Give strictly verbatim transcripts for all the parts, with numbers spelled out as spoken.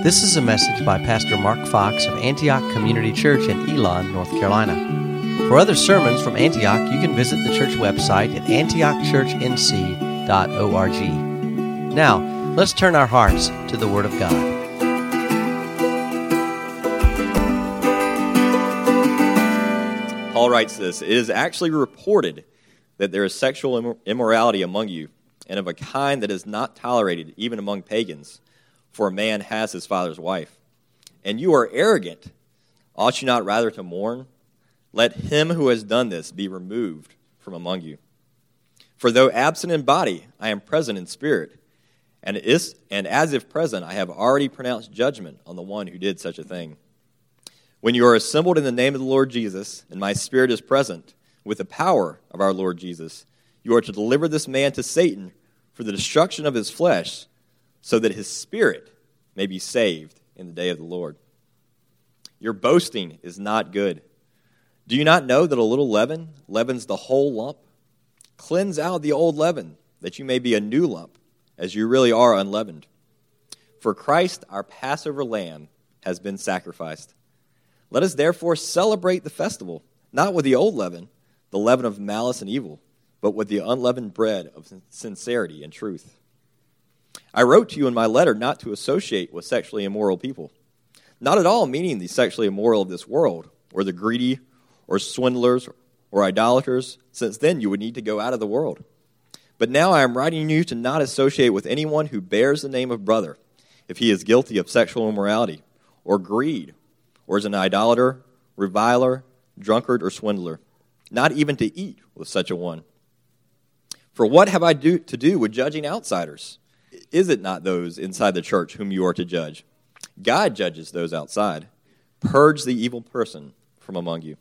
This is a message by Pastor Mark Fox of Antioch Community Church in Elon, North Carolina. For other sermons from Antioch, you can visit the church website at antioch church n c dot org. Now, let's turn our hearts to the Word of God. Paul writes this, "It is actually reported that there is sexual immorality among you, and of a kind that is not tolerated even among pagans, for a man has his father's wife. And you are arrogant. Ought you not rather to mourn? Let him who has done this be removed from among you. For though absent in body, I am present in spirit, and, is, and as if present, I have already pronounced judgment on the one who did such a thing. When you are assembled in the name of the Lord Jesus, and my spirit is present with the power of our Lord Jesus, you are to deliver this man to Satan for the destruction of his flesh, so that his spirit may be saved in the day of the Lord. Your boasting is not good. Do you not know that a little leaven leavens the whole lump? Cleanse out the old leaven, that you may be a new lump, as you really are unleavened. For Christ, our Passover lamb, has been sacrificed. Let us therefore celebrate the festival, not with the old leaven, the leaven of malice and evil, but with the unleavened bread of sincerity and truth. I wrote to you in my letter not to associate with sexually immoral people, not at all meaning the sexually immoral of this world, or the greedy, or swindlers, or idolaters, since then you would need to go out of the world. But now I am writing you to not associate with anyone who bears the name of brother, if he is guilty of sexual immorality, or greed, or is an idolater, reviler, drunkard, or swindler, not even to eat with such a one. For what have I do, to do with judging outsiders? Is it not those inside the church whom you are to judge? God judges those outside. Purge the evil person from among you."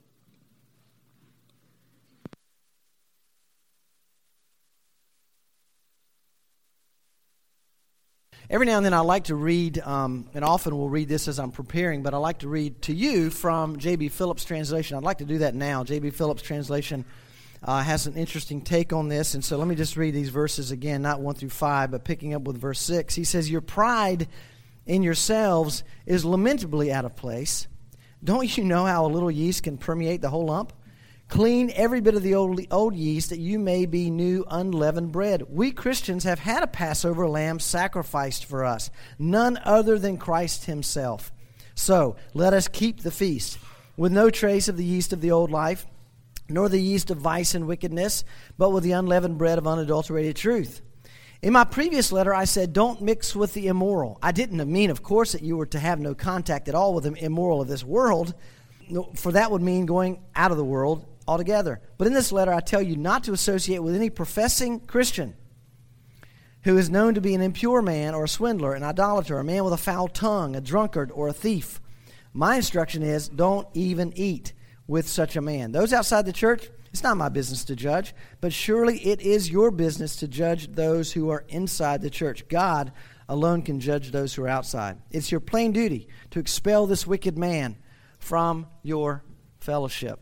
Every now and then I like to read, um, and often we'll read this as I'm preparing, but I like to read to you from J B Phillips' translation. I'd like to do that now. J B Phillips' translation uh, has an interesting take on this, and so let me just read these verses again, not one through five, but picking up with verse six. He says, "Your pride in yourselves is lamentably out of place. Don't you know how a little yeast can permeate the whole lump? Clean every bit of the old, old yeast, that you may be new unleavened bread. We Christians have had a Passover lamb sacrificed for us, none other than Christ himself. So let us keep the feast, with no trace of the yeast of the old life, nor the yeast of vice and wickedness, but with the unleavened bread of unadulterated truth. In my previous letter, I said, don't mix with the immoral. I didn't mean, of course, that you were to have no contact at all with the immoral of this world, for that would mean going out of the world altogether. But in this letter, I tell you not to associate with any professing Christian who is known to be an impure man or a swindler, an idolater, a man with a foul tongue, a drunkard, or a thief. My instruction is, don't even eat with such a man. Those outside the church, it's not my business to judge, but surely it is your business to judge those who are inside the church. God alone can judge those who are outside. It's your plain duty to expel this wicked man from your fellowship."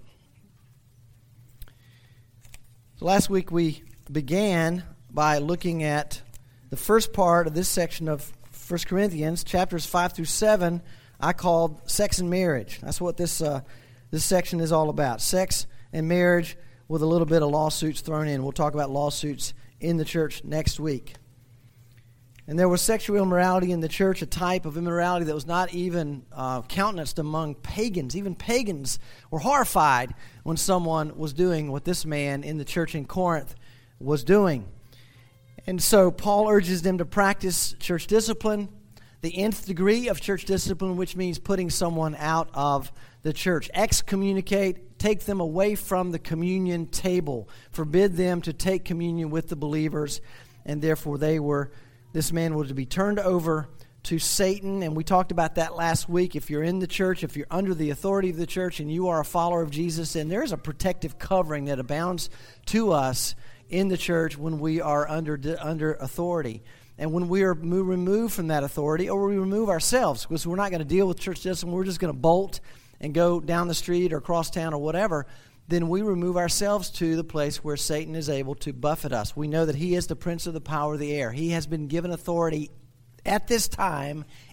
So last week we began by looking at the first part of this section of First Corinthians, chapters five through seven, I called Sex and Marriage. That's what this uh, this section is all about. Sex and marriage with a little bit of lawsuits thrown in. We'll talk about lawsuits in the church next week. And there was sexual immorality in the church, a type of immorality that was not even uh, countenanced among pagans. Even pagans were horrified when someone was doing what this man in the church in Corinth was doing. And so Paul urges them to practice church discipline, the nth degree of church discipline, which means putting someone out of the church. Excommunicate, take them away from the communion table, forbid them to take communion with the believers, and therefore they were... This man was to be turned over to Satan, and we talked about that last week. If you're in the church, if you're under the authority of the church, and you are a follower of Jesus, then there's a protective covering that abounds to us in the church when we are under under authority. And when we are removed from that authority, or we remove ourselves, because we're not going to deal with church discipline, we're just going to bolt and go down the street or across town or whatever, then we remove ourselves to the place where Satan is able to buffet us. We know that he is the prince of the power of the air. He has been given authority at this time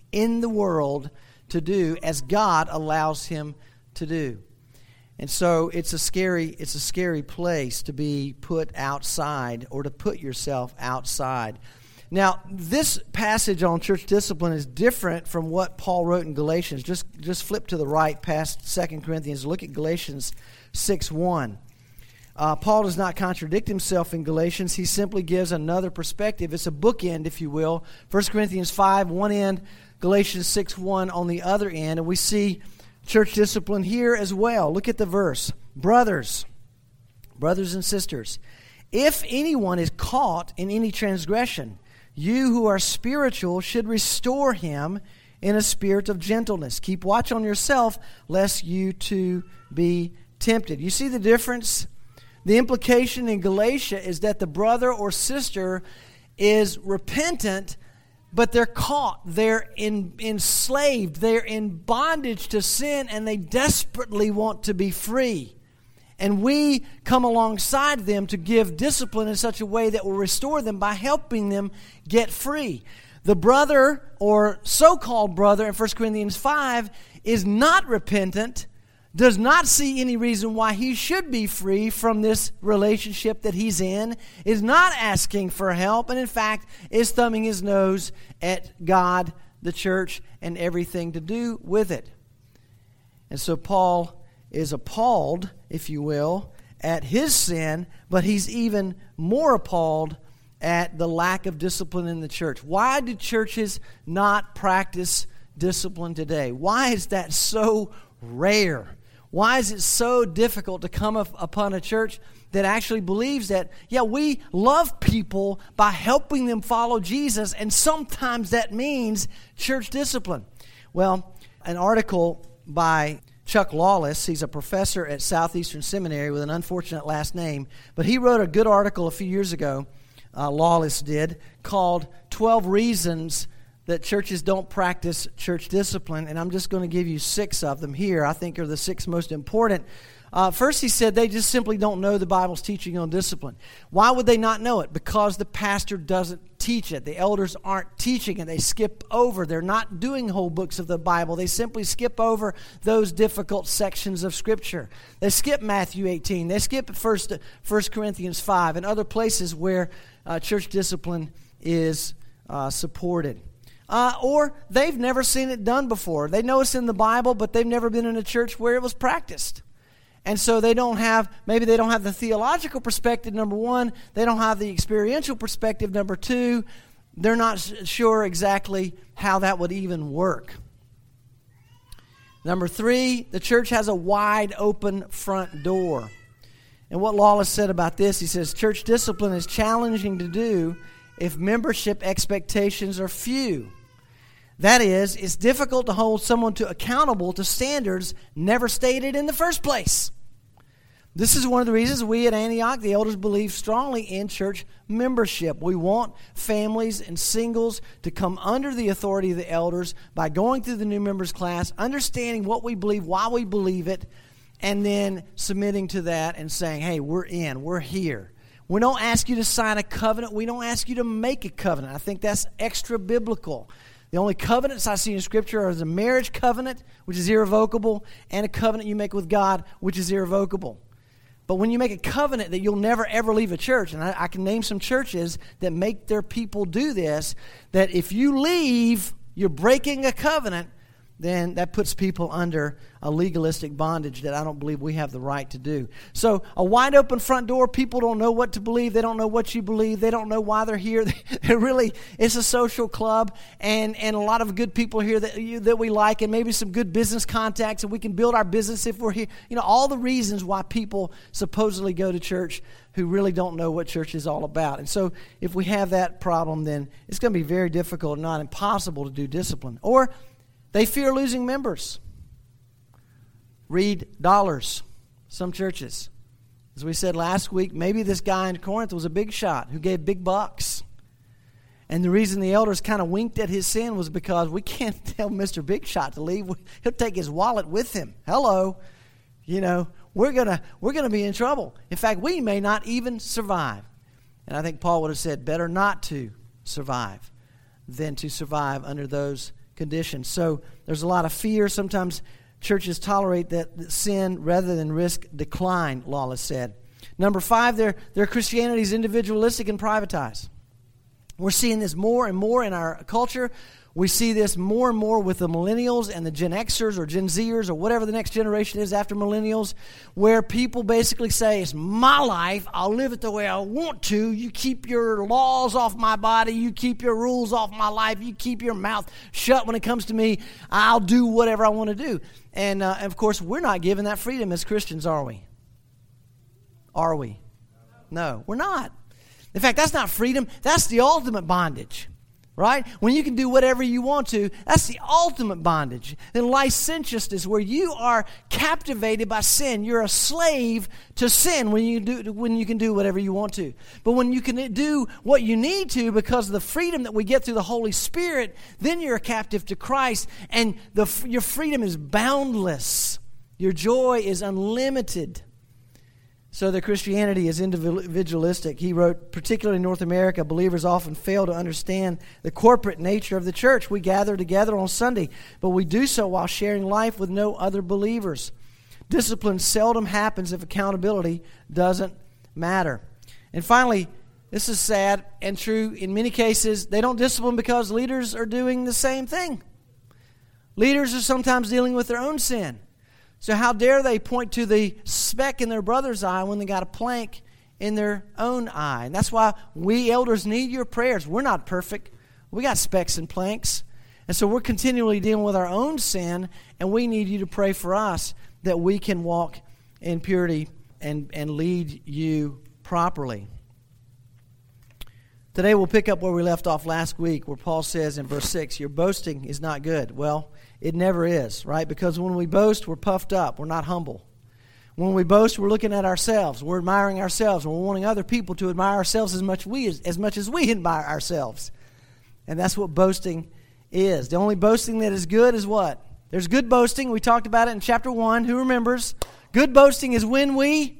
in the world to do as God allows him to do. And so it's a scary it's a scary place to be put outside or to put yourself outside. Now, this passage on church discipline is different from what Paul wrote in Galatians. Just just flip to the right past Second Corinthians. Look at Galatians six one. Uh, Paul does not contradict himself in Galatians. He simply gives another perspective. It's a bookend, if you will. First Corinthians five, one end, Galatians six one on the other end. And we see church discipline here as well. Look at the verse. Brothers, brothers and sisters, if anyone is caught in any transgression, you who are spiritual should restore him in a spirit of gentleness. Keep watch on yourself, lest you too be tempted. You see the difference? The implication in Galatia is that the brother or sister is repentant, but they're caught, they're in, enslaved, they're in bondage to sin, and they desperately want to be free. And we come alongside them to give discipline in such a way that will restore them by helping them get free. The brother, or so-called brother in First Corinthians five, is not repentant, does not see any reason why he should be free from this relationship that he's in, is not asking for help, and in fact is thumbing his nose at God, the church, and everything to do with it. And so Paul is appalled, if you will, at his sin, but he's even more appalled at the lack of discipline in the church. Why do churches not practice discipline today? Why is that so rare? Why is it so difficult to come up upon a church that actually believes that, yeah, we love people by helping them follow Jesus, and sometimes that means church discipline? Well, an article by Chuck Lawless, he's a professor at Southeastern Seminary with an unfortunate last name, but he wrote a good article a few years ago, uh, Lawless did, called twelve Reasons that Churches Don't Practice Church Discipline, and I'm just going to give you six of them here. I think are the six most important. Uh, first, he said they just simply don't know the Bible's teaching on discipline. Why would they not know it? Because the pastor doesn't teach it. The elders aren't teaching it. They skip over. They're not doing whole books of the Bible. They simply skip over those difficult sections of Scripture. They skip Matthew eighteen. They skip First Corinthians five and other places where uh, church discipline is uh, supported. Uh, or they've never seen it done before. They know it's in the Bible, but they've never been in a church where it was practiced. And so they don't have, maybe they don't have the theological perspective, number one. They don't have the experiential perspective, number two. They're not sure exactly how that would even work. Number three, the church has a wide open front door. And what Lawless said about this, he says, church discipline is challenging to do if membership expectations are few. That is, it's difficult to hold someone to accountable to standards never stated in the first place. This is one of the reasons we at Antioch, the elders, believe strongly in church membership. We want families and singles to come under the authority of the elders by going through the new members class, understanding what we believe, why we believe it, and then submitting to that and saying, hey, we're in, we're here. We don't ask you to sign a covenant. We don't ask you to make a covenant. I think that's extra biblical. The only covenants I see in Scripture are the marriage covenant, which is irrevocable, and a covenant you make with God, which is irrevocable. But when you make a covenant that you'll never, ever leave a church, and I, I can name some churches that make their people do this, that if you leave, you're breaking a covenant, then that puts people under a legalistic bondage that I don't believe we have the right to do. So a wide open front door, people don't know what to believe. They don't know what you believe. They don't know why they're here. They're really, it's a social club, and, and a lot of good people here that you, that we like, and maybe some good business contacts, and we can build our business if we're here. You know, all the reasons why people supposedly go to church who really don't know what church is all about. And so if we have that problem, then it's going to be very difficult, not impossible, to do discipline. Or they fear losing members. Read dollars. Some churches. As we said last week, maybe this guy in Corinth was a big shot who gave big bucks. And the reason the elders kind of winked at his sin was because we can't tell Mister Big Shot to leave. He'll take his wallet with him. Hello. You know, we're gonna we're gonna be in trouble. In fact, we may not even survive. And I think Paul would have said, better not to survive than to survive under those conditions. So there's a lot of fear. Sometimes churches tolerate that sin rather than risk decline, Lawless said. Number five, their, their Christianity is individualistic and privatized. We're seeing this more and more in our culture. We see this more and more with the millennials and the Gen Xers or Gen Zers or whatever the next generation is after millennials, where people basically say, it's my life, I'll live it the way I want to. You keep your laws off my body, you keep your rules off my life, you keep your mouth shut when it comes to me, I'll do whatever I want to do. And, uh, and of course, we're not given that freedom as Christians, are we? Are we? No, we're not. In fact, that's not freedom, that's the ultimate bondage. Right? When you can do whatever you want to, that's the ultimate bondage. Then licentiousness, where you are captivated by sin. You're a slave to sin when you do when you can do whatever you want to. But when you can do what you need to because of the freedom that we get through the Holy Spirit, then you're a captive to Christ, and the, your freedom is boundless. Your joy is unlimited. So their Christianity is individualistic. He wrote, particularly in North America, believers often fail to understand the corporate nature of the church. We gather together on Sunday, but we do so while sharing life with no other believers. Discipline seldom happens if accountability doesn't matter. And finally, this is sad and true. In many cases, they don't discipline because leaders are doing the same thing. Leaders are sometimes dealing with their own sin. So how dare they point to the speck in their brother's eye when they got a plank in their own eye? And that's why we elders need your prayers. We're not perfect. We got specks and planks. And so we're continually dealing with our own sin, and we need you to pray for us that we can walk in purity and, and lead you properly. Today we'll pick up where we left off last week, where Paul says in verse six, your boasting is not good. Well, it never is, right? Because when we boast, we're puffed up. We're not humble. When we boast, we're looking at ourselves. We're admiring ourselves. We're wanting other people to admire ourselves as much we as, as much as we admire ourselves. And that's what boasting is. The only boasting that is good is what? There's good boasting. We talked about it in chapter one. Who remembers? Good boasting is when we...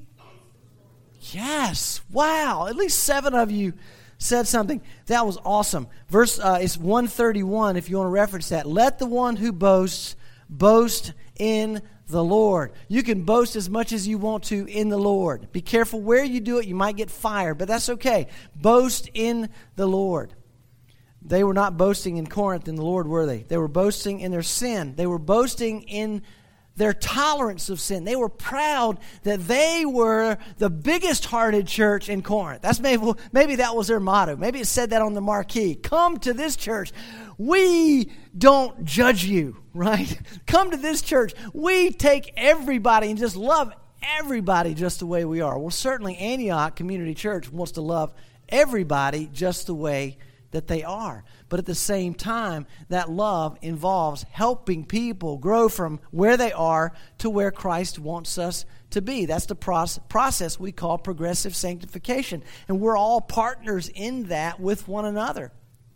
Yes. Wow. At least seven of you said something. That was awesome. Verse uh, is one thirty-one, if you want to reference that. Let the one who boasts, boast in the Lord. You can boast as much as you want to in the Lord. Be careful where you do it. You might get fired, but that's okay. Boast in the Lord. They were not boasting in Corinth in the Lord, were they? They were boasting in their sin. They were boasting in their tolerance of sin. They were proud that they were the biggest hearted church in Corinth. That's maybe, maybe that was their motto. Maybe it said that on the marquee. Come to this church. We don't judge you, right? Come to this church. We take everybody and just love everybody just the way we are. Well, certainly Antioch Community Church wants to love everybody just the way that they are. But at the same time, that love involves helping people grow from where they are to where Christ wants us to be. That's the process we call progressive sanctification. And we're all partners in that with one another.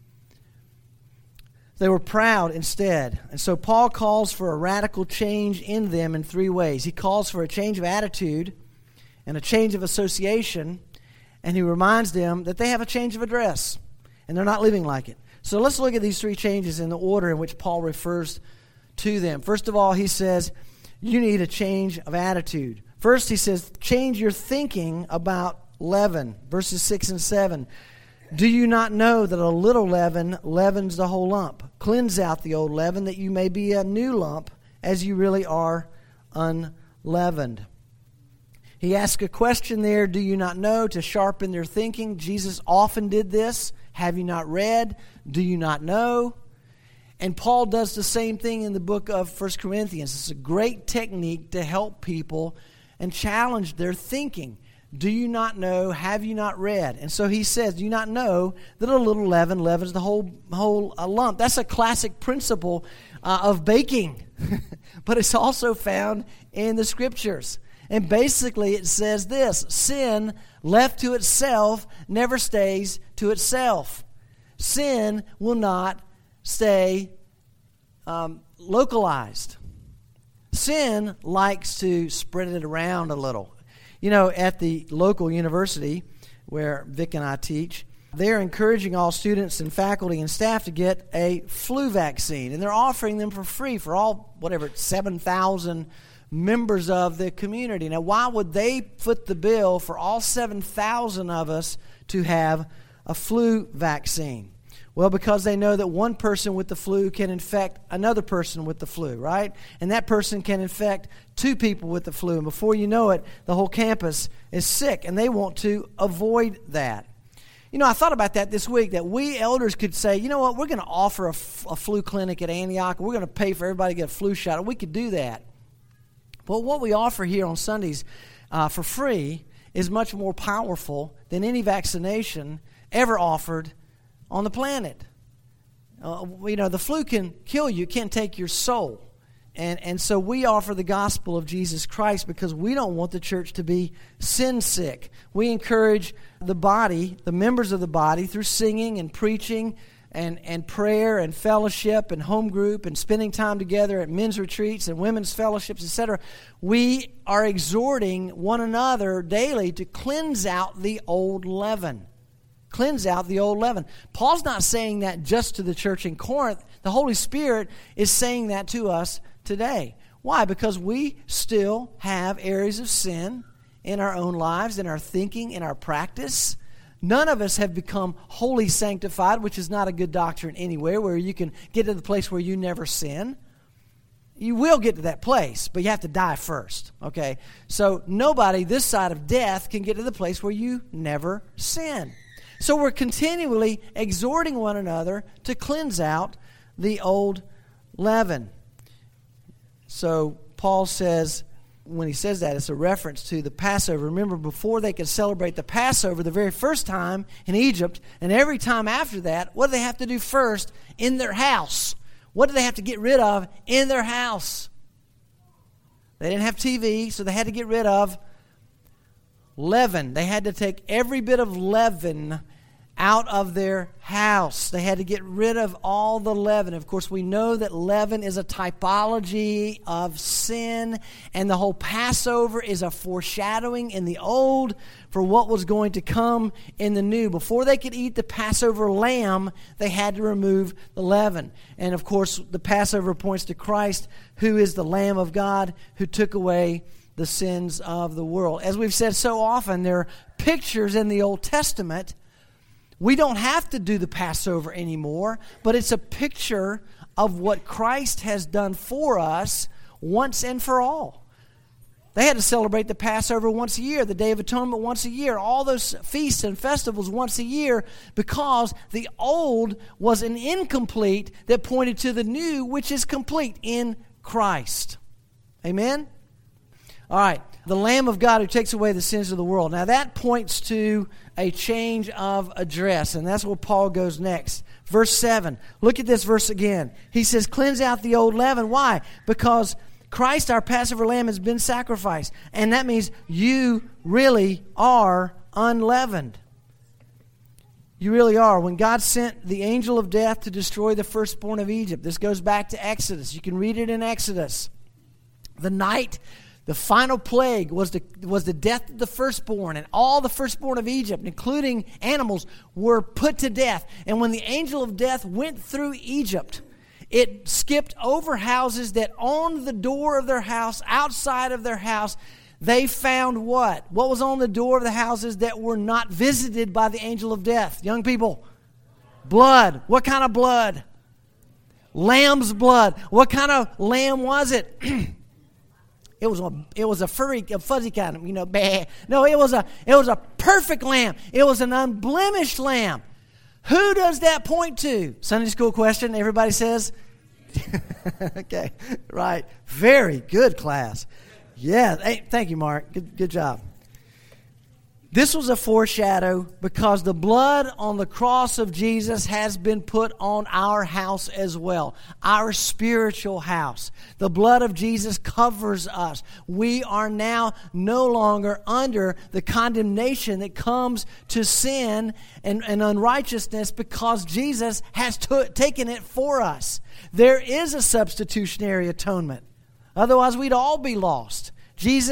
They were proud instead. And so Paul calls for a radical change in them in three ways. He calls for a change of attitude and a change of association, and he reminds them that they have a change of address. And they're not living like it. So let's look at these three changes in the order in which Paul refers to them. First of all, he says, you need a change of attitude. First, he says, change your thinking about leaven. Verses six and seven. Do you not know that a little leaven leavens the whole lump? Cleanse out the old leaven that you may be a new lump as you really are unleavened. He asks a question there, do you not know, to sharpen their thinking. Jesus often did this. Have you not read? Do you not know? And Paul does the same thing in the book of First Corinthians. It's a great technique to help people and challenge their thinking. Do you not know? Have you not read? And so he says, do you not know that a little leaven leavens the whole, whole uh, lump? That's a classic principle uh, of baking. But it's also found in the Scriptures. And basically it says this, sin left to itself never stays to itself. Sin will not stay um, localized. Sin likes to spread it around a little. You know, at the local university where Vic and I teach, they're encouraging all students and faculty and staff to get a flu vaccine. And they're offering them for free for all, whatever, seven thousand members of the community. Now, why would they foot the bill for all seven thousand of us to have a flu vaccine? Well, because they know that one person with the flu can infect another person with the flu, right? And that person can infect two people with the flu. And before you know it, the whole campus is sick. And they want to avoid that. You know, I thought about that this week, that we elders could say, you know what, we're going to offer a, f- a flu clinic at Antioch. We're going to pay for everybody to get a flu shot. And we could do that. But what we offer here on Sundays uh, for free is much more powerful than any vaccination ever offered on the planet. Uh, you know, the flu can kill you, it can't take your soul. And and so we offer the gospel of Jesus Christ because we don't want the church to be sin sick. We encourage the body, the members of the body, through singing and preaching and, and prayer and fellowship and home group and spending time together at men's retreats and women's fellowships, et cetera. We are exhorting one another daily to cleanse out the old leaven. Cleanse out the old leaven. Paul's not saying that just to the church in Corinth. The Holy Spirit is saying that to us today. Why? Because we still have areas of sin in our own lives, in our thinking, in our practice. None of us have become wholly sanctified, which is not a good doctrine anywhere, where you can get to the place where you never sin. You will get to that place, but you have to die first, okay? So nobody this side of death can get to the place where you never sin. So we're continually exhorting one another to cleanse out the old leaven. So Paul says, when he says that, it's a reference to the Passover. Remember, before they could celebrate the Passover, the very first time in Egypt, and every time after that, what do they have to do first? In their house. What do they have to get rid of in their house? They didn't have T V, so they had to get rid of leaven. They had to take every bit of leaven out of their house. They had to get rid of all the leaven. Of course, we know that leaven is a typology of sin, and the whole Passover is a foreshadowing in the old for what was going to come in the new. Before they could eat the Passover lamb, they had to remove the leaven. And of course, the Passover points to Christ, who is the Lamb of God, who took away the sins of the world. As we've said so often, there are pictures in the Old Testament. We don't have to do the Passover anymore, but it's a picture of what Christ has done for us once and for all. They had to celebrate the Passover once a year, the Day of Atonement once a year, all those feasts and festivals once a year, because the old was an incomplete that pointed to the new, which is complete in Christ. Amen? All right, the Lamb of God who takes away the sins of the world. Now that points to a change of address, and that's where Paul goes next. Verse seven, look at this verse again. He says, cleanse out the old leaven. Why? Because Christ, our Passover lamb, has been sacrificed. And that means you really are unleavened. You really are. When God sent the angel of death to destroy the firstborn of Egypt, this goes back to Exodus. You can read it in Exodus. The night The final plague was the, was the death of the firstborn, and all the firstborn of Egypt, including animals, were put to death. And when the angel of death went through Egypt, it skipped over houses that on the door of their house, outside of their house, they found what? What was on the door of the houses that were not visited by the angel of death? Young people, blood. What kind of blood? Lamb's blood. What kind of lamb was it? It was a it was a furry, a fuzzy kind of, you know, bah. No, it was a it was a perfect lamb. It was an unblemished lamb. Who does that point to? Sunday school question, everybody says. Okay, right. Very good class. Yeah, hey, thank you, Mark. Good good job. This was a foreshadow because the blood on the cross of Jesus has been put on our house as well, our spiritual house. The blood of Jesus covers us. We are now no longer under the condemnation that comes to sin and, and unrighteousness because Jesus has t- taken it for us. There is a substitutionary atonement. Otherwise, we'd all be lost. Jesus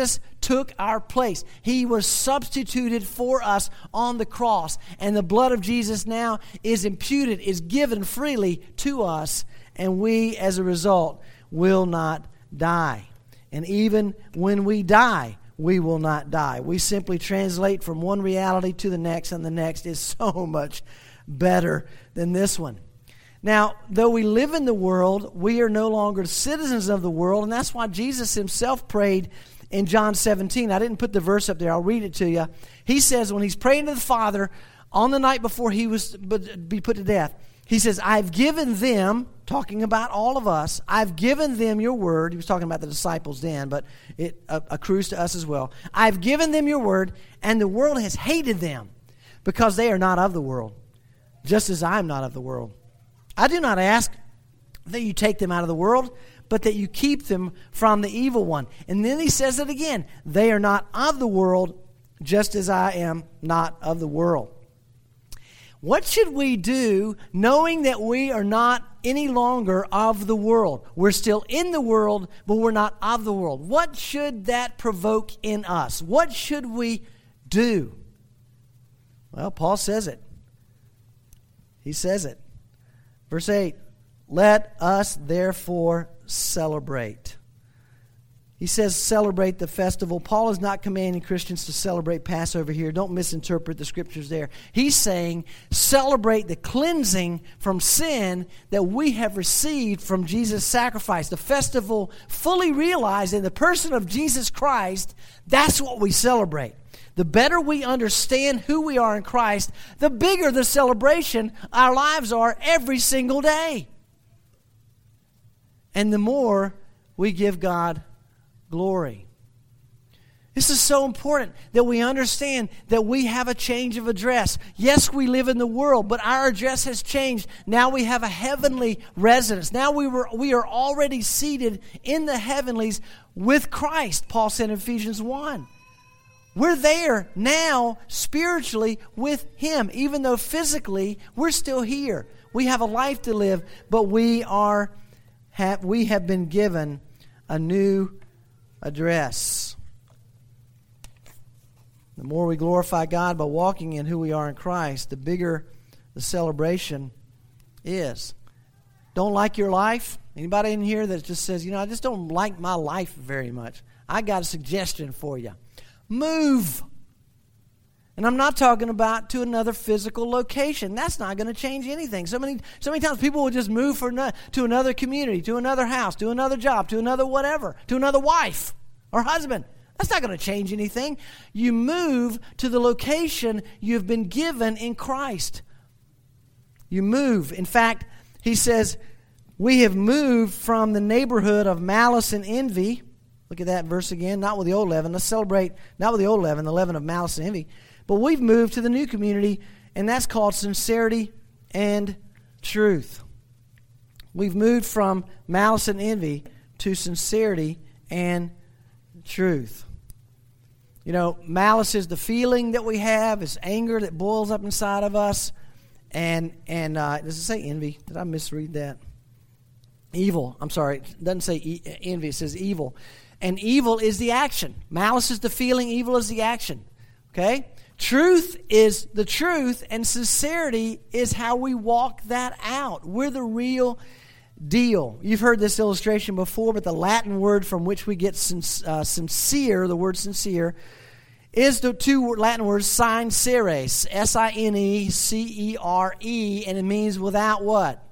took our place. He was substituted for us on the cross. And the blood of Jesus now is imputed, is given freely to us. And we, as a result, will not die. And even when we die, we will not die. We simply translate from one reality to the next, and the next is so much better than this one. Now, though we live in the world, we are no longer citizens of the world, and that's why Jesus himself prayed in John seventeen. I didn't put the verse up there. I'll read it to you. He says when he's praying to the Father on the night before he was to be put to death, he says, I've given them, talking about all of us, I've given them your word. He was talking about the disciples then, but it accrues to us as well. I've given them your word, and the world has hated them because they are not of the world, just as I am not of the world. I do not ask that you take them out of the world, but that you keep them from the evil one. And then he says it again. They are not of the world, just as I am not of the world. What should we do knowing that we are not any longer of the world? We're still in the world, but we're not of the world. What should that provoke in us? What should we do? Well, Paul says it. He says it. Verse eight, let us therefore celebrate. He says celebrate the festival. Paul is not commanding Christians to celebrate Passover here. Don't misinterpret the scriptures there. He's saying celebrate the cleansing from sin that we have received from Jesus' sacrifice. The festival fully realized in the person of Jesus Christ, that's what we celebrate. The better we understand who we are in Christ, the bigger the celebration our lives are every single day. And the more we give God glory. This is so important that we understand that we have a change of address. Yes, we live in the world, but our address has changed. Now we have a heavenly residence. Now we were we are already seated in the heavenlies with Christ, Paul said in Ephesians one. We're there now spiritually with Him, even though physically we're still here. We have a life to live, but we are have, we have been given a new address. The more we glorify God by walking in who we are in Christ, the bigger the celebration is. Don't like your life? Anybody in here that just says, you know, I just don't like my life very much? I got a suggestion for you. Move. And I'm not talking about to another physical location. That's not going to change anything. So many, so many times people will just move for no, to another community, to another house, to another job, to another whatever, to another wife or husband. That's not going to change anything. You move to the location you've been given in Christ. You move. In fact, he says, we have moved from the neighborhood of malice and envy. Look at that verse again. Not with the old leaven. Let's celebrate, not with the old leaven, the leaven of malice and envy. But we've moved to the new community, and that's called sincerity and truth. We've moved from malice and envy to sincerity and truth. You know, malice is the feeling that we have. It's anger that boils up inside of us. And, and uh, does it say envy? Did I misread that? Evil. I'm sorry. It doesn't say e- envy. It says evil. And evil is the action. Malice is the feeling. Evil is the action. Okay? Truth is the truth, and sincerity is how we walk that out. We're the real deal. You've heard this illustration before, but the Latin word from which we get sin- uh, sincere, the word sincere, is the two Latin words sincere, S I N E C E R E, and it means without what?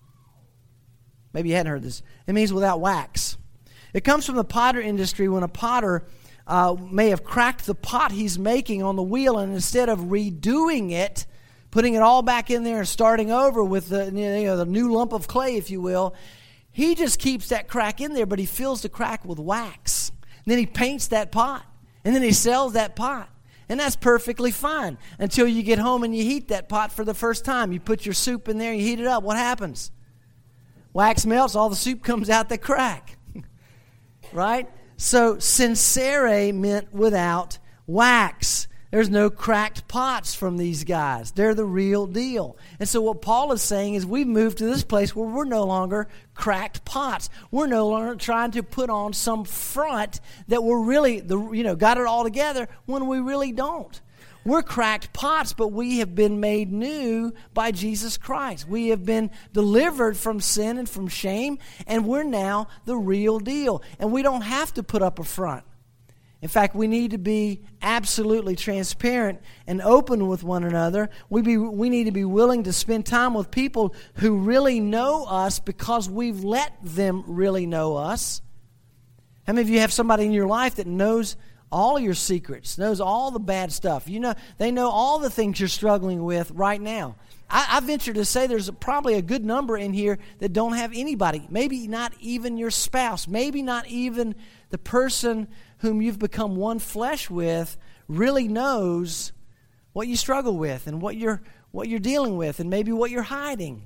Maybe you hadn't heard this. It means without wax. It comes from the potter industry when a potter uh, may have cracked the pot he's making on the wheel, and instead of redoing it, putting it all back in there and starting over with the, you know, the new lump of clay, if you will, he just keeps that crack in there, but he fills the crack with wax. And then he paints that pot, and then he sells that pot. And that's perfectly fine until you get home and you heat that pot for the first time. You put your soup in there, you heat it up. What happens? Wax melts, all the soup comes out the crack. Right? So, sincere meant without wax. There's no cracked pots from these guys. They're the real deal. And so what Paul is saying is we've moved to this place where we're no longer cracked pots. We're no longer trying to put on some front that we're really, the you know, got it all together when we really don't. We're cracked pots, but we have been made new by Jesus Christ. We have been delivered from sin and from shame, and we're now the real deal. And we don't have to put up a front. In fact, we need to be absolutely transparent and open with one another. We be we need to be willing to spend time with people who really know us because we've let them really know us. How many of you have somebody in your life that knows all your secrets, knows all the bad stuff? You know, they know all the things you're struggling with right now. I, I venture to say there's a, probably a good number in here that don't have anybody. Maybe not even your spouse. Maybe not even the person whom you've become one flesh with really knows what you struggle with and what you're what you're dealing with and maybe what you're hiding.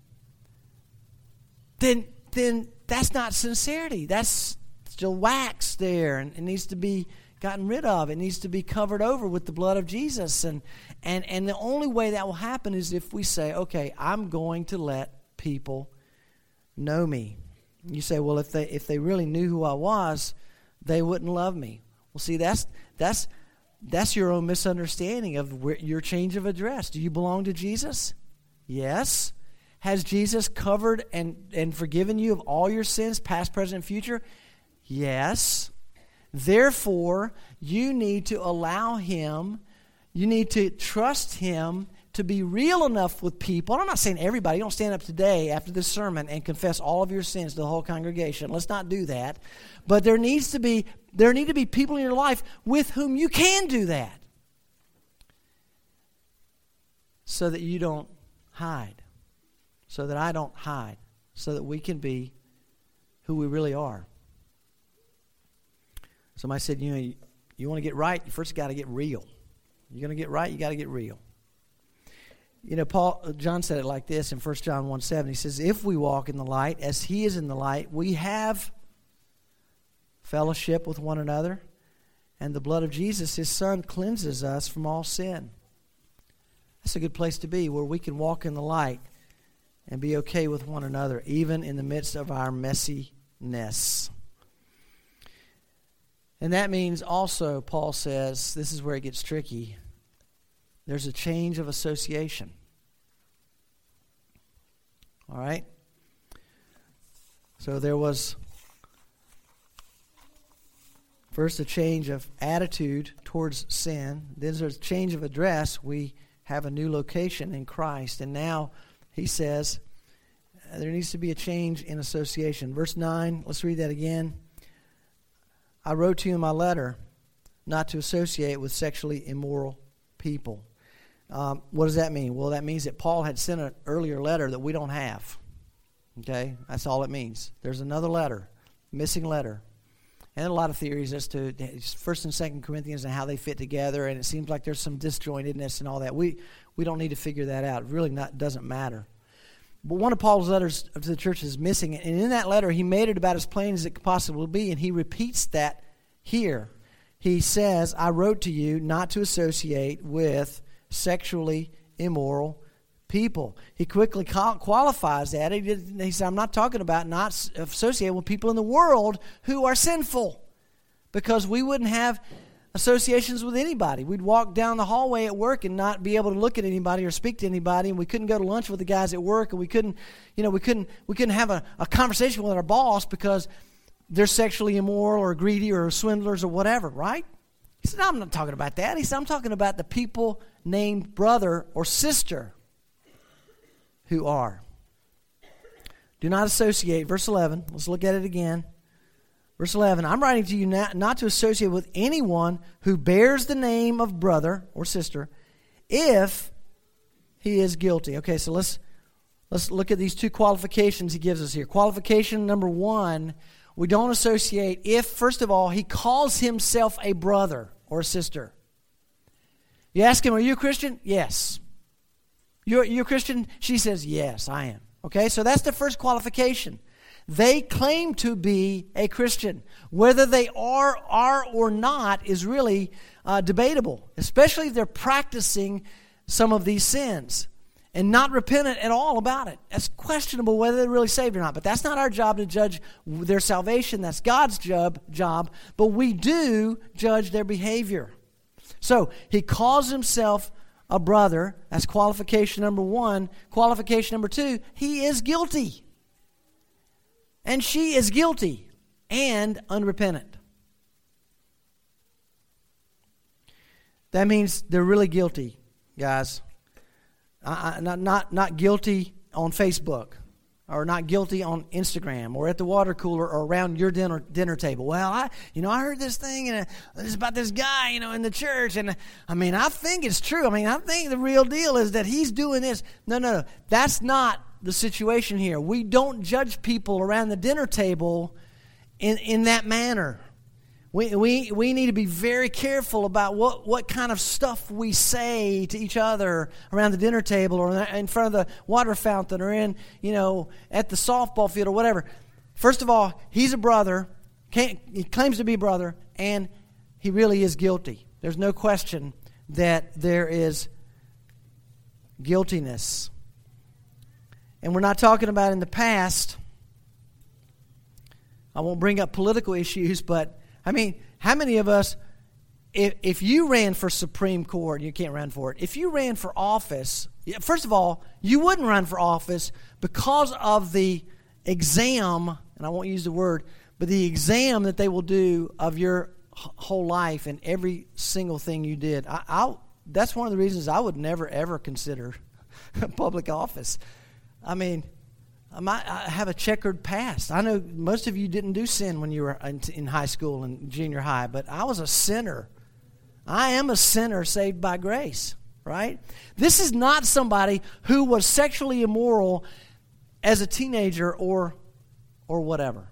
Then then that's not sincerity. That's still wax there, and it needs to be gotten rid of. It needs to be covered over with the blood of Jesus. And and and the only way that will happen is if we say, okay, I'm going to let people know me. You say, well, if they if they really knew who I was, they wouldn't love me. Well, see, that's that's that's your own misunderstanding of where, your change of address. Do you belong to Jesus? Yes. Has Jesus covered and, and forgiven you of all your sins, past, present, and future? Yes. Therefore, you need to allow Him, you need to trust Him to be real enough with people. I'm not saying everybody. You don't stand up today after this sermon and confess all of your sins to the whole congregation. Let's not do that. But there needs to be there need to be people in your life with whom you can do that, so that you don't hide, so that I don't hide, so that we can be who we really are. Somebody said, you know, you, you want to get right, you first got to get real. You're going to get right, you got to get real. You know, Paul, John said it like this in First John one seven. He says, if we walk in the light as He is in the light, we have fellowship with one another, and the blood of Jesus, His Son, cleanses us from all sin. That's a good place to be, where we can walk in the light and be okay with one another, even in the midst of our messiness. And that means also, Paul says, this is where it gets tricky, there's a change of association. All right? So there was first a change of attitude towards sin. Then there's a change of address. We have a new location in Christ. And now he says there needs to be a change in association. Verse nine, let's read that again. I wrote to you in my letter not to associate with sexually immoral people. Um, what does that mean? Well, that means that Paul had sent an earlier letter that we don't have. Okay? That's all it means. There's another letter, missing letter. And a lot of theories as to First and Second Corinthians and how they fit together, and it seems like there's some disjointedness and all that. We we don't need to figure that out. It really not, doesn't matter. But one of Paul's letters to the church is missing, and in that letter he made it about as plain as it could possibly be, and he repeats that here. He says, I wrote to you not to associate with sexually immoral people. He quickly qualifies that. He, did, he said, I'm not talking about not associating with people in the world who are sinful, because we wouldn't have associations with anybody. We'd walk down the hallway at work and not be able to look at anybody or speak to anybody, and we couldn't go to lunch with the guys at work, and we couldn't, you know, we couldn't we couldn't have a, a conversation with our boss because they're sexually immoral or greedy or swindlers or whatever, right? He said, no, I'm not talking about that. He said, I'm talking about the people named brother or sister who are. Do not associate. Verse eleven, let's look at it again. Verse eleven, I'm writing to you not, not to associate with anyone who bears the name of brother or sister if he is guilty. Okay, so let's let's look at these two qualifications he gives us here. Qualification number one, we don't associate if, first of all, he calls himself a brother or a sister. You ask him, are you a Christian? Yes. You're, you're a Christian? She says, yes, I am. Okay, so that's the first qualification. They claim to be a Christian. Whether they are, are or not is really uh, debatable, especially if they're practicing some of these sins and not repentant at all about it. That's questionable whether they're really saved or not. But that's not our job to judge their salvation. That's God's job. job. But we do judge their behavior. So he calls himself a brother. That's qualification number one. Qualification number two, he is guilty. And she is guilty and unrepentant. That means they're really guilty, guys. Uh, not, not, not guilty on Facebook, or not guilty on Instagram, or at the water cooler, or around your dinner dinner table. Well, I, you know, I heard this thing, and it's about this guy, you know, in the church, and I mean, I think it's true. I mean, I think the real deal is that he's doing this. No, no, no. That's not the situation here. We don't judge people around the dinner table in, in that manner. We, we we need to be very careful about what, what kind of stuff we say to each other around the dinner table, or in front of the water fountain, or in, you know, at the softball field, or whatever. First of all, he's a brother. Can't, he claims to be a brother, and he really is guilty. There's no question that there is guiltiness. And we're not talking about in the past. I won't bring up political issues, but I mean, how many of us, if, if you ran for Supreme Court, you can't run for it, if you ran for office, first of all, you wouldn't run for office because of the exam, and I won't use the word, but the exam that they will do of your whole life and every single thing you did. I, I, that's one of the reasons I would never, ever consider public office. I mean, I might I have a checkered past. I know most of you didn't do sin when you were in, in high school and junior high, but I was a sinner. I am a sinner saved by grace, right? This is not somebody who was sexually immoral as a teenager or or whatever.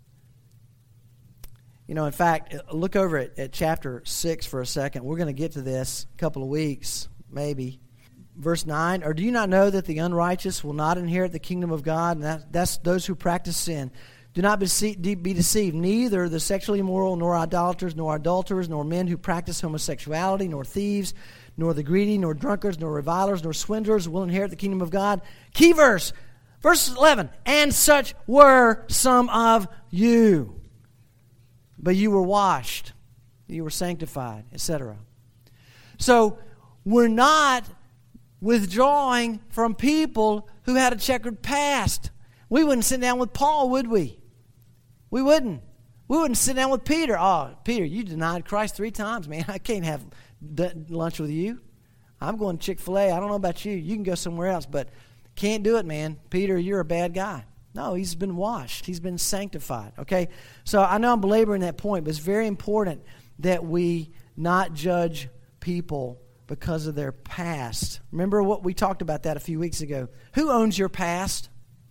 You know, in fact, look over at, at chapter six for a second. We're going to get to this in a couple of weeks, maybe. Verse nine, or do you not know that the unrighteous will not inherit the kingdom of God? And that, that's those who practice sin. Do not be, be deceived. Neither the sexually immoral, nor idolaters, nor adulterers, nor men who practice homosexuality, nor thieves, nor the greedy, nor drunkards, nor revilers, nor swindlers will inherit the kingdom of God. Key verse, verse eleven, and such were some of you. But you were washed, you were sanctified, et cetera. So we're not withdrawing from people who had a checkered past. We wouldn't sit down with Paul, would we? We wouldn't. We wouldn't sit down with Peter. Oh, Peter, you denied Christ three times, man. I can't have d- lunch with you. I'm going to Chick-fil-A. I don't know about you. You can go somewhere else, but can't do it, man. Peter, you're a bad guy. No, he's been washed. He's been sanctified, okay? So I know I'm belaboring that point, but it's very important that we not judge people because of their past. Remember what we talked about that a few weeks ago. Who owns your past?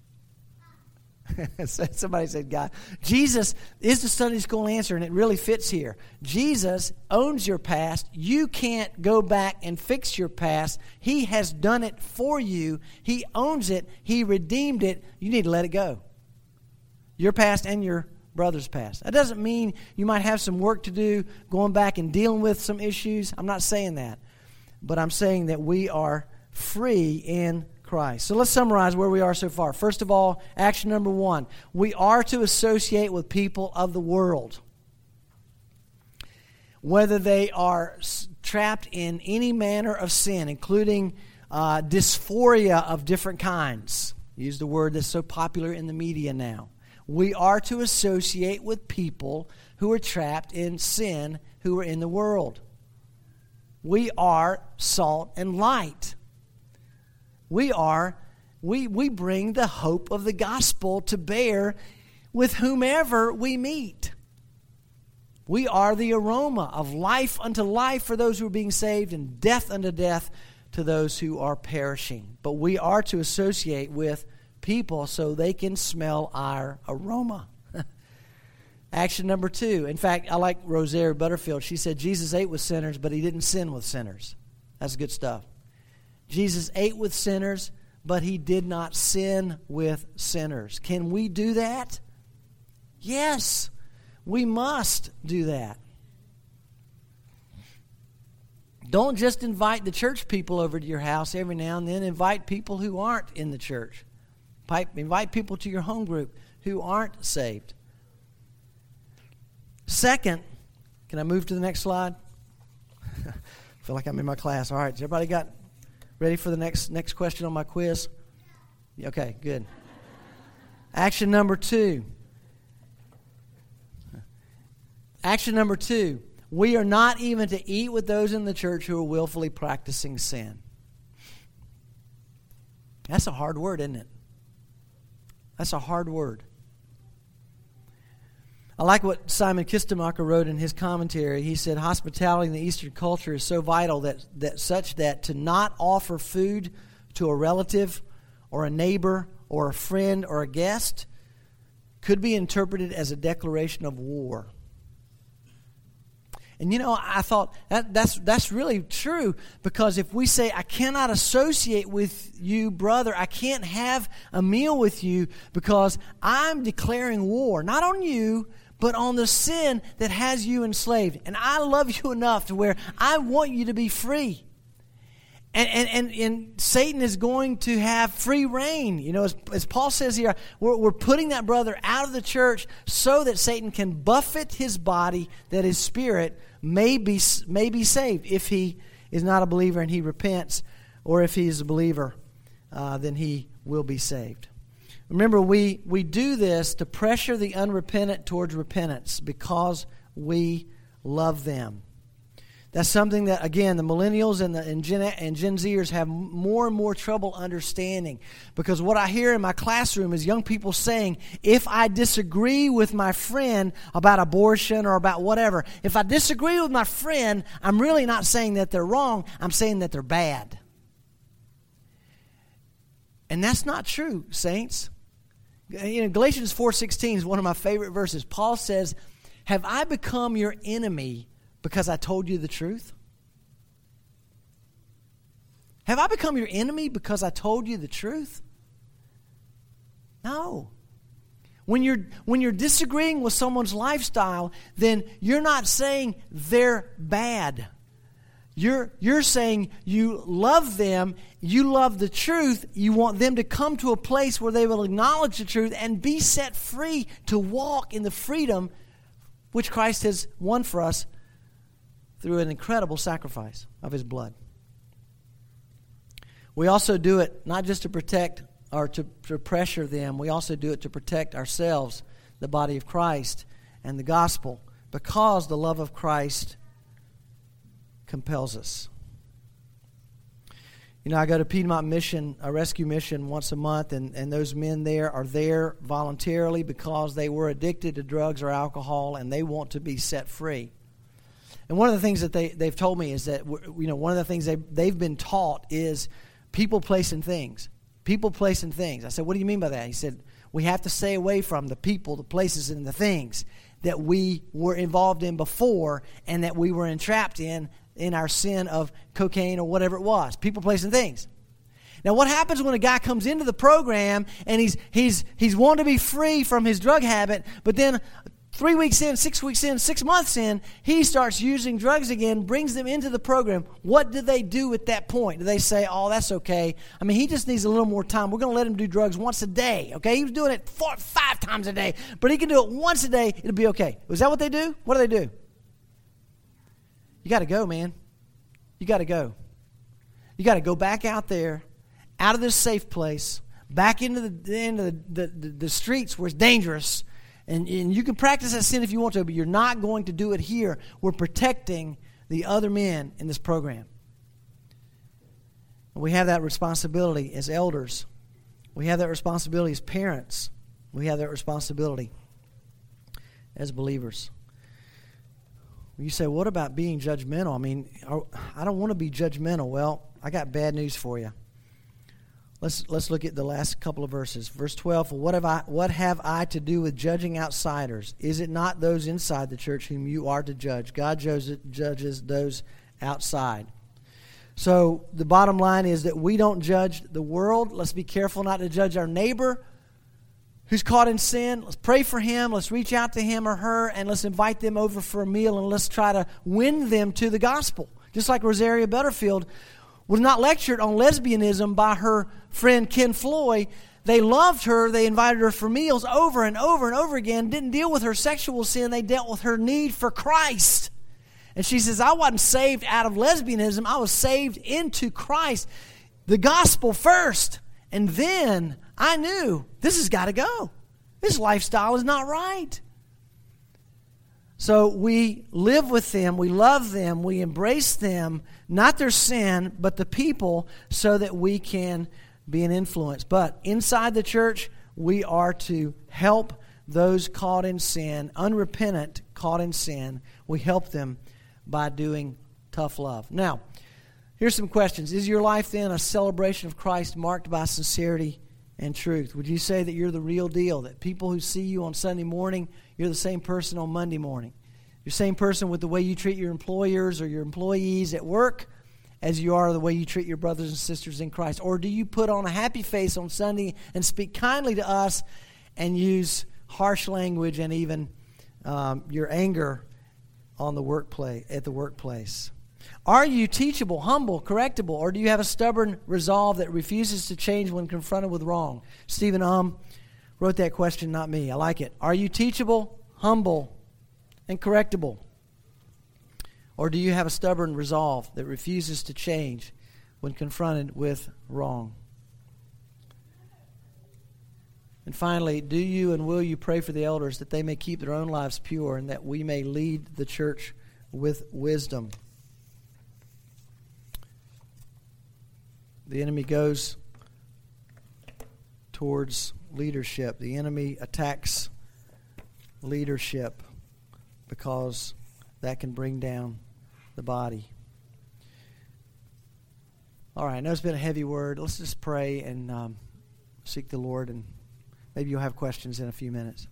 Somebody said, God. Jesus is the Sunday school answer, and it really fits here. Jesus owns your past. You can't go back and fix your past. He has done it for you. He owns it. He redeemed it. You need to let it go. Your past and your brother's past. That doesn't mean you might have some work to do going back and dealing with some issues. I'm not saying that. But I'm saying that we are free in Christ. So let's summarize where we are so far. First of all, action number one. We are to associate with people of the world. Whether they are trapped in any manner of sin, including uh, dysphoria of different kinds. Use the word that's so popular in the media now. We are to associate with people who are trapped in sin, who are in the world. We are salt and light. We are, we, we bring the hope of the gospel to bear with whomever we meet. We are the aroma of life unto life for those who are being saved, and death unto death to those who are perishing. But we are to associate with people so they can smell our aroma. Action number two. In fact, I like Rosaria Butterfield. She said Jesus ate with sinners, but he didn't sin with sinners. That's good stuff. Jesus ate with sinners, but he did not sin with sinners. Can we do that? Yes, we must do that. Don't just invite the church people over to your house every now and then. Invite people who aren't in the church. Invite people to your home group who aren't saved. Second, can I move to the next slide? I feel like I'm in my class. All right, has everybody got ready for the next next question on my quiz? Okay, good. Action number two. Action number two. We are not even to eat with those in the church who are willfully practicing sin. That's a hard word, isn't it? That's a hard word. I like what Simon Kistemacher wrote in his commentary. He said, hospitality in the Eastern culture is so vital that, that such that to not offer food to a relative or a neighbor or a friend or a guest could be interpreted as a declaration of war. And you know, I thought that that's that's really true, because if we say, I cannot associate with you, brother, I can't have a meal with you because I'm declaring war, not on you, but on the sin that has you enslaved. And I love you enough to where I want you to be free. And, and, and, and Satan is going to have free reign. You know, as, as Paul says here, we're, we're putting that brother out of the church so that Satan can buffet his body, that his spirit may be, may be saved. If he is not a believer and he repents, or if he is a believer, uh, then he will be saved. Remember, we, we do this to pressure the unrepentant towards repentance because we love them. That's something that, again, the millennials and the and Gen, and Gen Zers have more and more trouble understanding. Because what I hear in my classroom is young people saying, if I disagree with my friend about abortion or about whatever, if I disagree with my friend, I'm really not saying that they're wrong, I'm saying that they're bad. And that's not true, saints. You know, Galatians four sixteen is one of my favorite verses. Paul says, have I become your enemy because I told you the truth? Have I become your enemy because I told you the truth? No. When you're when you're disagreeing with someone's lifestyle, then you're not saying they're bad. You're you're saying you love them, you love the truth, you want them to come to a place where they will acknowledge the truth and be set free to walk in the freedom which Christ has won for us through an incredible sacrifice of His blood. We also do it not just to protect or to, to pressure them, we also do it to protect ourselves, the body of Christ, and the gospel, because the love of Christ compels us. You know, I go to Piedmont Mission, a rescue mission, once a month, and, and those men there are there voluntarily because they were addicted to drugs or alcohol, and they want to be set free. And one of the things that they, they've told me is that, you know, one of the things they've, they've been taught is people, place, and things. People, place, and things. I said, what do you mean by that? He said, we have to stay away from the people, the places, and the things that we were involved in before and that we were entrapped in in our sin of cocaine or whatever it was. People, place, and things. Now, what happens when a guy comes into the program and he's he's he's wanting to be free from his drug habit, but then three weeks in, six weeks in, six months in, he starts using drugs again, brings them into the program. What do they do at that point? Do they say, oh, that's okay? I mean, he just needs a little more time. We're going to let him do drugs once a day, okay? He was doing it four, five times a day, but he can do it once a day. It'll be okay. Is that what they do? What do they do? You got to go, man. You got to go. You got to go back out there, out of this safe place, back into the into the, the, the, the streets where it's dangerous. And, and you can practice that sin if you want to, but you're not going to do it here. We're protecting the other men in this program. And we have that responsibility as elders. We have that responsibility as parents. We have that responsibility as believers. You say, what about being judgmental? I mean, I don't want to be judgmental. Well, I got bad news for you. Let's let's look at the last couple of verses. Verse twelve, what have I what have I to do with judging outsiders? Is it not those inside the church whom you are to judge? God judges those outside. So the bottom line is that we don't judge the world. Let's be careful not to judge our neighbor who's caught in sin. Let's pray for him. Let's reach out to him or her, and let's invite them over for a meal, and let's try to win them to the gospel. Just like Rosaria Butterfield was not lectured on lesbianism by her friend Ken Floyd. They loved her. They invited her for meals over and over and over again. Didn't deal with her sexual sin. They dealt with her need for Christ. And she says, I wasn't saved out of lesbianism. I was saved into Christ. The gospel first. And then I knew this has got to go. This lifestyle is not right. So we live with them. We love them. We embrace them. Not their sin, but the people, so that we can be an influence. But inside the church, we are to help those caught in sin, unrepentant, caught in sin. We help them by doing tough love. Now, here's some questions. Is your life then a celebration of Christ marked by sincerity and truth? Would you say that you're the real deal, that people who see you on Sunday morning, you're the same person on Monday morning? You're the same person with the way you treat your employers or your employees at work as you are the way you treat your brothers and sisters in Christ? Or do you put on a happy face on Sunday and speak kindly to us and use harsh language and even um, your anger on the workplace, at the workplace? Are you teachable, humble, correctable, or do you have a stubborn resolve that refuses to change when confronted with wrong? Stephen Um wrote that question, not me. I like it. Are you teachable, humble, and correctable? Or do you have a stubborn resolve that refuses to change when confronted with wrong? And finally, do you and will you pray for the elders that they may keep their own lives pure and that we may lead the church with wisdom? The enemy goes towards leadership. The enemy attacks leadership because that can bring down the body. All right, I know it's been a heavy word. Let's just pray and um, seek the Lord, and maybe you'll have questions in a few minutes.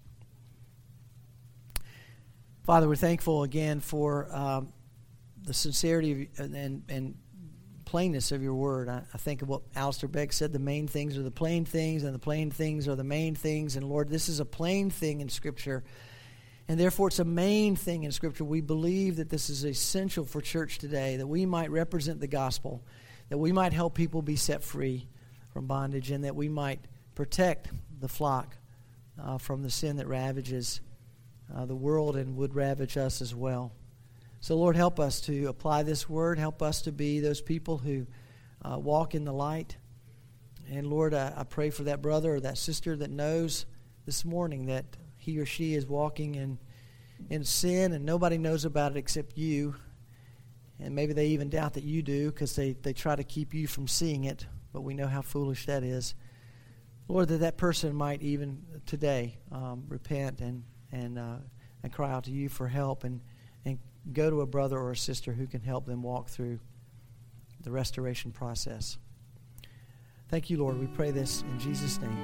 Father, we're thankful again for um, the sincerity of, and, and plainness of your word. I, I think of what Alistair Begg said, the main things are the plain things, and the plain things are the main things. And Lord, this is a plain thing in Scripture, and therefore it's a main thing in Scripture. We believe that this is essential for church today, that we might represent the gospel, that we might help people be set free from bondage, and that we might protect the flock uh, from the sin that ravages uh, the world and would ravage us as well. So, Lord, help us to apply this word. Help us to be those people who uh, walk in the light. And, Lord, I, I pray for that brother or that sister that knows this morning that he or she is walking in, in sin and nobody knows about it except you. And maybe they even doubt that you do because they, they try to keep you from seeing it. But we know how foolish that is. Lord, that that person might even today um, repent and and uh, and cry out to you for help and, and go to a brother or a sister who can help them walk through the restoration process. Thank you, Lord. We pray this in Jesus' name.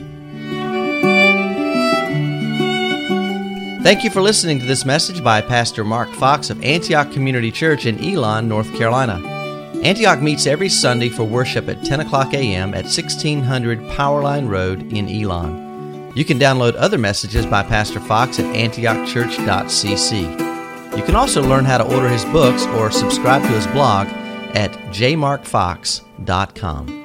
Amen. Thank you for listening to this message by Pastor Mark Fox of Antioch Community Church in Elon, North Carolina. Antioch meets every Sunday for worship at ten o'clock a.m. at sixteen hundred Powerline Road in Elon. You can download other messages by Pastor Fox at antioch church dot c c. You can also learn how to order his books or subscribe to his blog at j mark fox dot com.